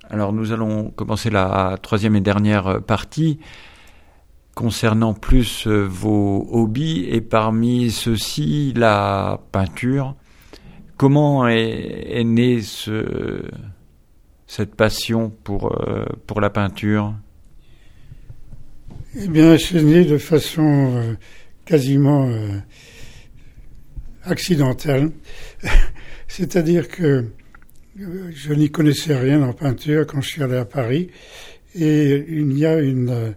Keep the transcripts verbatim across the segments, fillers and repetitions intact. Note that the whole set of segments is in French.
Alors nous allons commencer la troisième et dernière partie concernant plus vos hobbies et parmi ceux-ci la peinture. Comment est, est née ce, cette passion pour, euh, pour la peinture ? Eh bien, c'est né de façon euh, quasiment euh, accidentelle. C'est-à-dire que euh, je n'y connaissais rien en peinture quand je suis allé à Paris. Et il y a une, euh,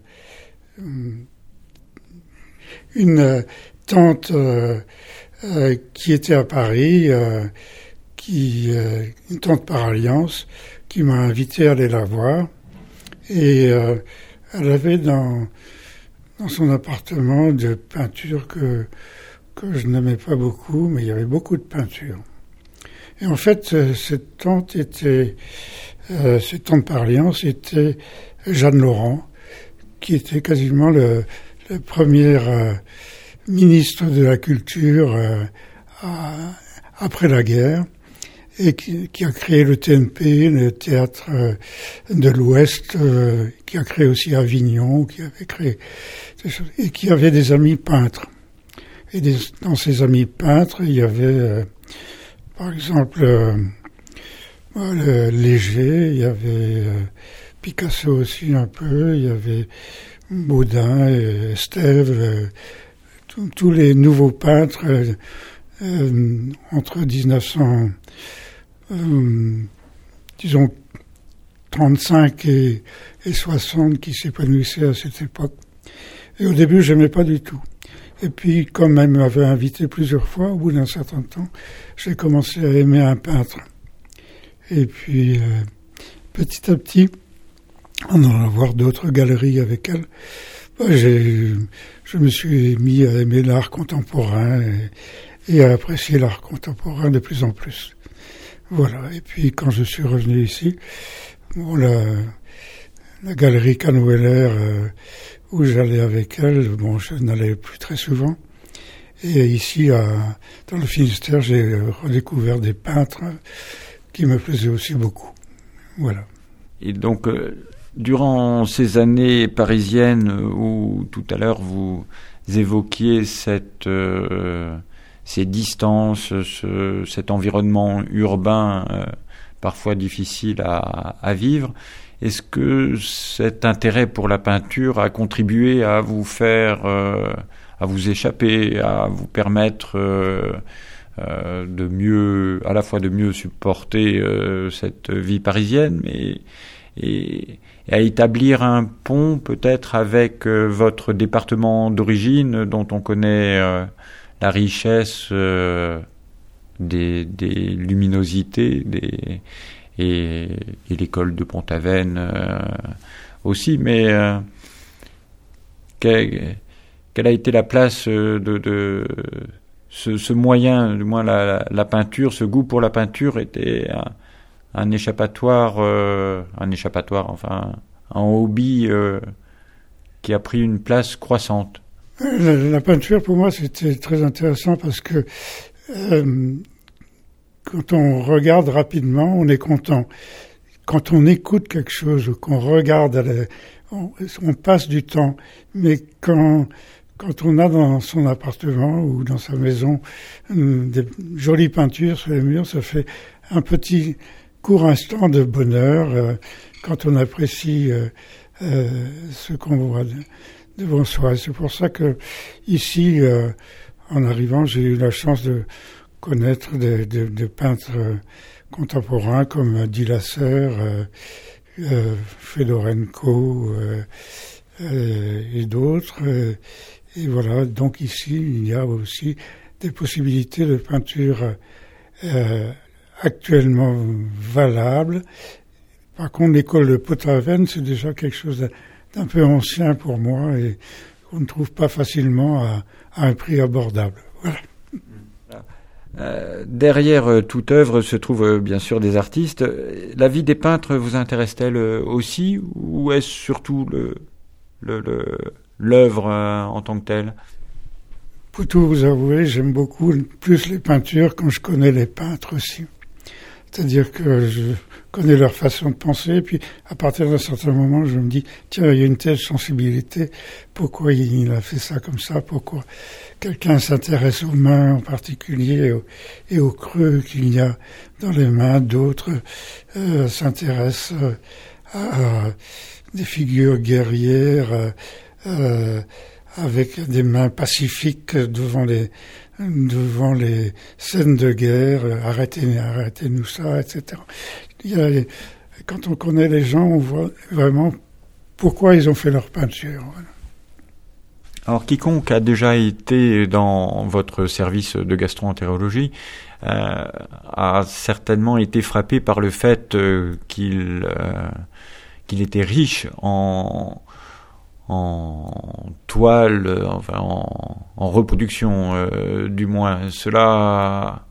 une euh, tante euh, euh, qui était à Paris, euh, qui, euh, une tante par alliance, qui m'a invité à aller la voir. Et euh, elle avait dans, dans son appartement des peintures que, que je n'aimais pas beaucoup, mais il y avait beaucoup de peintures. Et en fait, cette tante était, euh, cette tante par alliance était Jeanne Laurent, qui était quasiment le, le premier euh, ministre de la culture euh, à, après la guerre, et qui, qui a créé le T N P, le théâtre euh, de l'Ouest, euh, qui a créé aussi Avignon, qui avait créé des choses, et qui avait des amis peintres. Et des, dans ces amis peintres, il y avait, euh, par exemple, euh, le Léger, il y avait euh, Picasso aussi un peu, il y avait Baudin, et Estève, euh, tous les nouveaux peintres euh, euh, entre dix-neuf cents Euh, disons trente-cinq et, et soixante qui s'épanouissaient à cette époque. Et au début, j'aimais pas du tout. Et puis, comme elle m'avait invité plusieurs fois, au bout d'un certain temps, j'ai commencé à aimer un peintre. Et puis, euh, petit à petit, en allant voir d'autres galeries avec elle, bah, j'ai, je me suis mis à aimer l'art contemporain et, et à apprécier l'art contemporain de plus en plus. Voilà, et puis quand je suis revenu ici, bon, la, la galerie Canweller, euh, où j'allais avec elle, bon, je n'allais plus très souvent. Et ici, à, dans le Finistère, j'ai redécouvert des peintres qui me plaisaient aussi beaucoup. Voilà. Et donc, euh, durant ces années parisiennes où tout à l'heure vous évoquiez cette... Euh, ces distances, ce, cet environnement urbain euh, parfois difficile à, à vivre. Est-ce que cet intérêt pour la peinture a contribué à vous faire, euh, à vous échapper, à vous permettre euh, euh, de mieux, à la fois de mieux supporter euh, cette vie parisienne, mais et, et à établir un pont peut-être avec euh, votre département d'origine dont on connaît euh, la richesse euh, des, des luminosités des, et, et l'école de Pont-Aven euh, aussi, mais euh, quelle, quelle a été la place de, de ce, ce moyen, du moins la, la peinture, ce goût pour la peinture était un, un échappatoire, euh, un échappatoire, enfin un hobby euh, qui a pris une place croissante. La, la peinture, pour moi, c'était très intéressant parce que euh, quand on regarde rapidement, on est content. Quand on écoute quelque chose ou qu'on regarde, la, on, on passe du temps. Mais quand, quand on a dans son appartement ou dans sa maison euh, des jolies peintures sur les murs, ça fait un petit court instant de bonheur euh, quand on apprécie euh, euh, ce qu'on voit devant soi. C'est pour ça que ici, euh, en arrivant, j'ai eu la chance de connaître des, des, des peintres euh, contemporains comme Dillasser, euh, euh, Fedorenko euh, euh, et d'autres. Euh, et voilà, donc ici, il y a aussi des possibilités de peinture euh, actuellement valables. Par contre, l'école de Pont-Aven, c'est déjà quelque chose d'un peu ancien pour moi et qu'on ne trouve pas facilement à, à un prix abordable. Voilà. Euh, derrière euh, toute œuvre se trouvent euh, bien sûr des artistes. La vie des peintres vous intéresse-t-elle euh, aussi, ou est-ce surtout le, le, le, l'œuvre euh, en tant que telle ? Pour tout vous avouer, j'aime beaucoup plus les peintures quand je connais les peintres aussi. C'est-à-dire que je connais leur façon de penser, et puis à partir d'un certain moment, je me dis, tiens, il y a une telle sensibilité, pourquoi il a fait ça comme ça, pourquoi quelqu'un s'intéresse aux mains en particulier et aux, et aux creux qu'il y a dans les mains, d'autres euh, s'intéressent euh, à, à des figures guerrières euh, euh, avec des mains pacifiques devant les devant les scènes de guerre, arrêtez, arrêtez-nous ça, et cetera. Il y a, quand on connaît les gens, on voit vraiment pourquoi ils ont fait leur peinture. Voilà. Alors, quiconque a déjà été dans votre service de gastro-entérologie euh, a certainement été frappé par le fait euh, qu'il euh, qu'il était riche en en toile, enfin en, en reproduction, euh, du moins. Cela,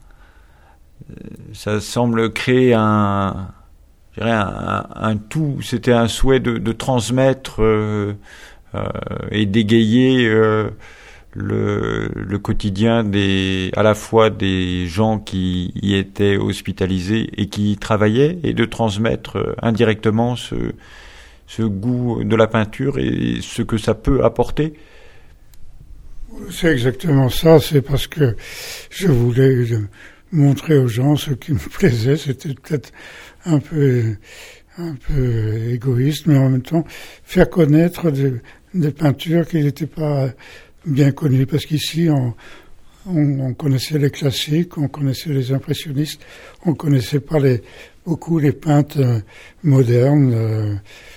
ça semble créer un, je dirais un, un tout. C'était un souhait de, de transmettre euh, euh, et d'égayer euh, le, le quotidien des, à la fois des gens qui y étaient hospitalisés et qui y travaillaient, et de transmettre euh, indirectement ce ce goût de la peinture et ce que ça peut apporter. C'est exactement ça, c'est parce que je voulais montrer aux gens ce qui me plaisait. C'était peut-être un peu, un peu égoïste, mais en même temps faire connaître des, des peintures qui n'étaient pas bien connues, parce qu'ici on, on, on connaissait les classiques, on connaissait les impressionnistes, on connaissait pas les, beaucoup les peintres modernes, euh,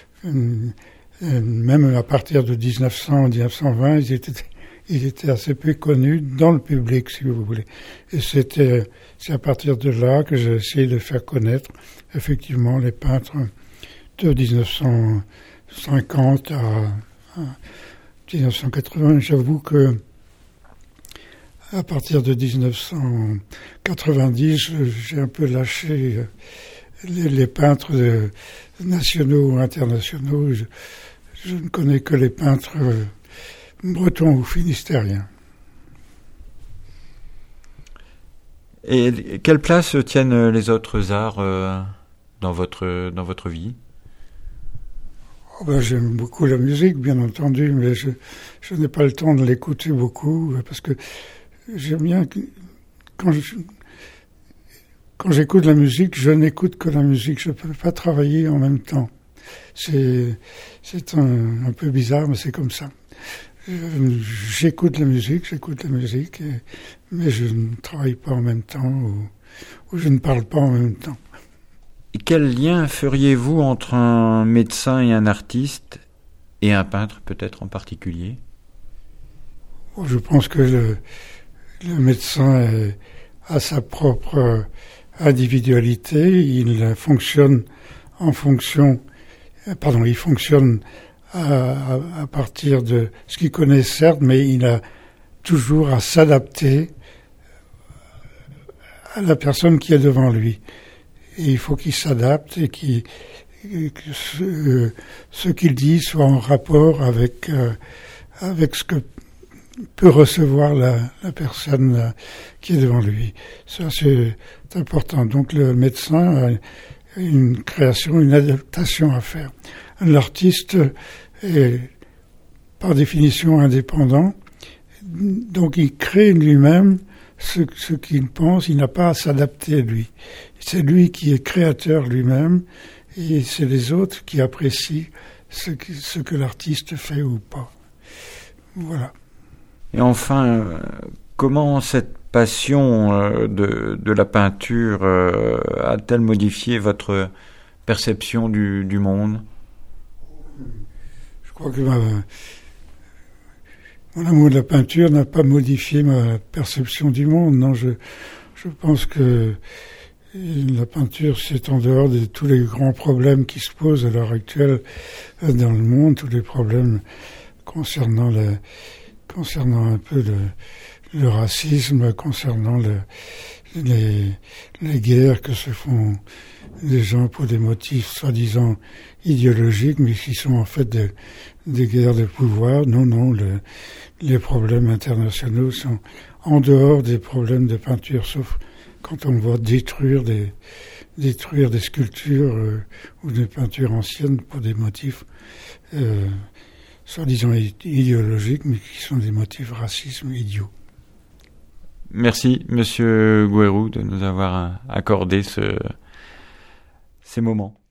même à partir de dix-neuf cents, dix-neuf cent vingt, ils étaient, ils étaient assez peu connus dans le public, si vous voulez. Et c'était, c'est à partir de là que j'ai essayé de faire connaître, effectivement, les peintres de dix-neuf cent cinquante à, à dix-neuf cent quatre-vingts. J'avoue que, à partir de dix-neuf cent quatre-vingt-dix, j'ai un peu lâché les, les peintres de, nationaux ou internationaux. Je, je ne connais que les peintres euh, bretons ou finistériens. Et quelle place tiennent les autres arts euh, dans votre dans votre vie? Oh ben, j'aime beaucoup la musique, bien entendu, mais je, je n'ai pas le temps de l'écouter beaucoup, parce que j'aime bien que, quand je, Quand j'écoute la musique, je n'écoute que la musique. Je ne peux pas travailler en même temps. C'est, c'est un, un peu bizarre, mais c'est comme ça. J'écoute la musique, j'écoute la musique, et, mais je ne travaille pas en même temps, ou, ou je ne parle pas en même temps. Et quel lien feriez-vous entre un médecin et un artiste, et un peintre peut-être en particulier? Je pense que le, le médecin est, a sa propre individualité, il fonctionne en fonction, pardon, il fonctionne à, à, à partir de ce qu'il connaît, certes, mais il a toujours à s'adapter à la personne qui est devant lui. Et il faut qu'il s'adapte et qu'il, que ce, ce qu'il dit soit en rapport avec, euh, avec ce que peut recevoir la, la personne qui est devant lui. Ça, c'est important. Donc, le médecin a une création, une adaptation à faire. L'artiste est, par définition, indépendant. Donc, il crée lui-même ce, ce qu'il pense. Il n'a pas à s'adapter à lui. C'est lui qui est créateur lui-même, et c'est les autres qui apprécient ce que, ce que l'artiste fait ou pas. Voilà. Et enfin, comment cette passion de, de la peinture a-t-elle modifié votre perception du, du monde? Je crois que ma, mon amour de la peinture n'a pas modifié ma perception du monde. Non, je, je pense que la peinture, c'est en dehors de tous les grands problèmes qui se posent à l'heure actuelle dans le monde, tous les problèmes concernant la concernant un peu le, le racisme, concernant le, les, les guerres que se font les gens pour des motifs soi-disant idéologiques, mais qui sont en fait des, des guerres de pouvoir. Non, non, le, les problèmes internationaux sont en dehors des problèmes de peinture, sauf quand on va détruire des, détruire des sculptures euh, ou des peintures anciennes pour des motifs euh, soi-disant idéologiques, mais qui sont des motifs racisme idiots. Merci, Monsieur Gouérou, de nous avoir accordé ce, ces moments.